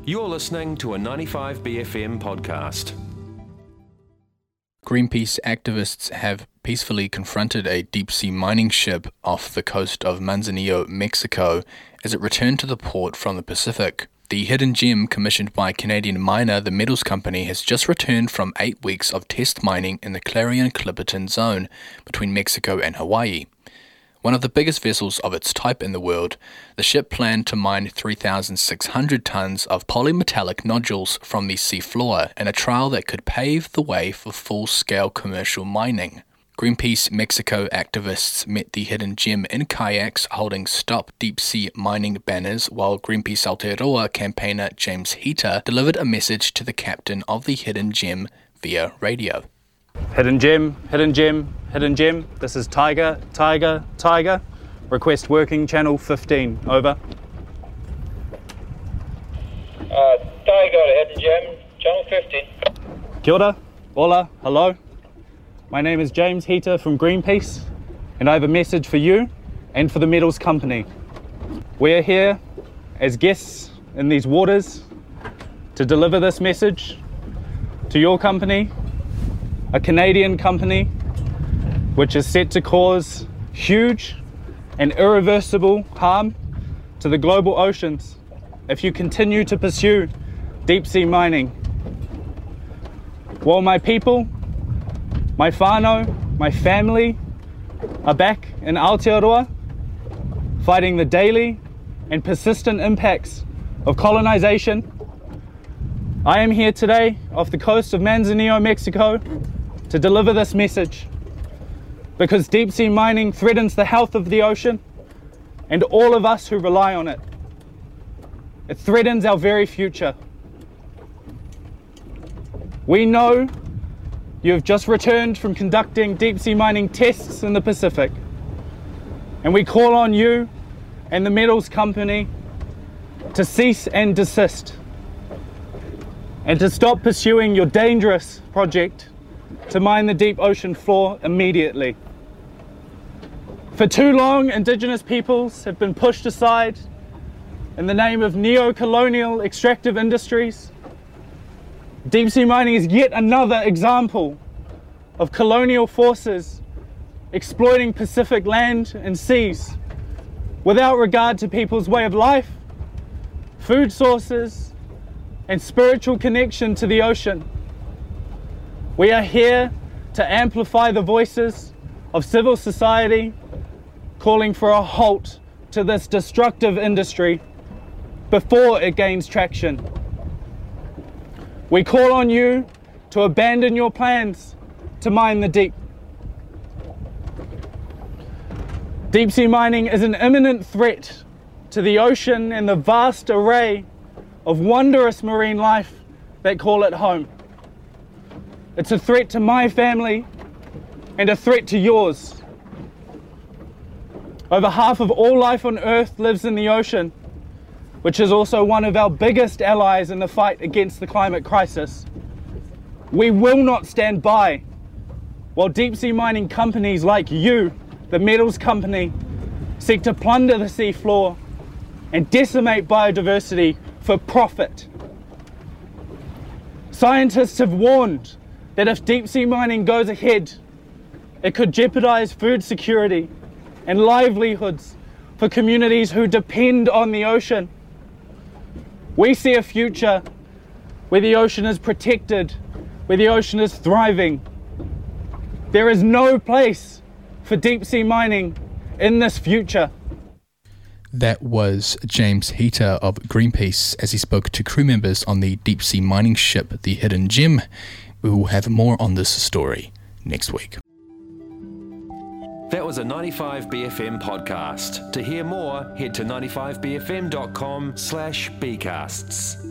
You're listening to a 95BFM podcast. Greenpeace activists have peacefully confronted a deep-sea mining ship off the coast of Manzanillo, Mexico, as it returned to the port from the Pacific. The hidden gem, commissioned by Canadian miner The Metals Company, has just returned from 8 weeks of test mining in the Clarion-Clipperton Zone between Mexico and Hawaii. One of the biggest vessels of its type in the world, the ship planned to mine 3,600 tons of polymetallic nodules from the seafloor in a trial that could pave the way for full-scale commercial mining. Greenpeace Mexico activists met the hidden gem in kayaks holding Stop Deep Sea Mining banners, while Greenpeace Aotearoa campaigner James Heater delivered a message to the captain of the hidden gem via radio. Hidden gem, hidden gem, hidden gem. This is Tiger, Tiger, Tiger. Request working channel 15, over. Tiger to hidden gem, channel 15. Kia ora, hola, hello. My name is James Heater from Greenpeace, and I have a message for you and for the Metals Company. We are here as guests in these waters to deliver this message to your company, a Canadian company which is set to cause huge and irreversible harm to the global oceans if you continue to pursue deep sea mining. While my people, my whānau, my family are back in Aotearoa fighting the daily and persistent impacts of colonization, I am here today off the coast of Manzanillo, Mexico, to deliver this message, because deep sea mining threatens the health of the ocean and all of us who rely on it. It threatens our very future. We know you have just returned from conducting deep sea mining tests in the Pacific, and we call on you and the Metals Company to cease and desist and to stop pursuing your dangerous project to mine the deep ocean floor immediately. For too long, Indigenous peoples have been pushed aside in the name of neo-colonial extractive industries. Deep sea mining is yet another example of colonial forces exploiting Pacific land and seas without regard to people's way of life, food sources, and spiritual connection to the ocean. We are here to amplify the voices of civil society, calling for a halt to this destructive industry before it gains traction. We call on you to abandon your plans to mine the deep. Deep sea mining is an imminent threat to the ocean and the vast array of wondrous marine life that call it home. It's a threat to my family and a threat to yours. Over half of all life on Earth lives in the ocean, which is also one of our biggest allies in the fight against the climate crisis. We will not stand by while deep sea mining companies like you, the Metals Company, seek to plunder the seafloor and decimate biodiversity for profit. Scientists have warned that if deep sea mining goes ahead, it could jeopardize food security and livelihoods for communities who depend on the ocean. We see a future where the ocean is protected, where the ocean is thriving. There is no place for deep sea mining in this future. That was James Heater of Greenpeace as he spoke to crew members on the deep sea mining ship, the Hidden Gem. We will have more on this story next week. That was a 95BFM podcast. To hear more, head to 95bfm.com/bcasts.